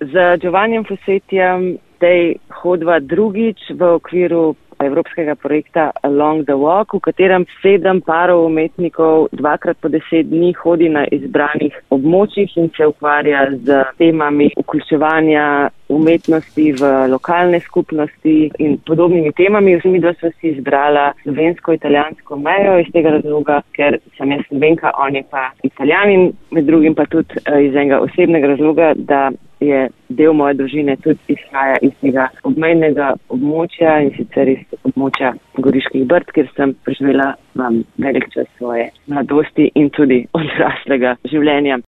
Z Giovannijem Fossettijem zdaj hodva drugič v okviru evropskega projekta Along the Walk, v katerem 7 parov umetnikov 2x po 10 dni hodi na izbranih območjih in se ukvarja z temami vključevanja umetnosti v lokalne skupnosti in podobnimi temami. Vsi dva sva si izbrala slovensko-italijansko mejo iz tega razloga, ker sem jaz Slovenka, on je pa Italijan, med drugim pa tudi iz enega osebnega razloga, da je del moje družine tudi izhaja iz tega obmejnega območja in sicer iz območja Goriških Brd, kjer sem preživela velik čas svoje mladosti in tudi odraslega življenja.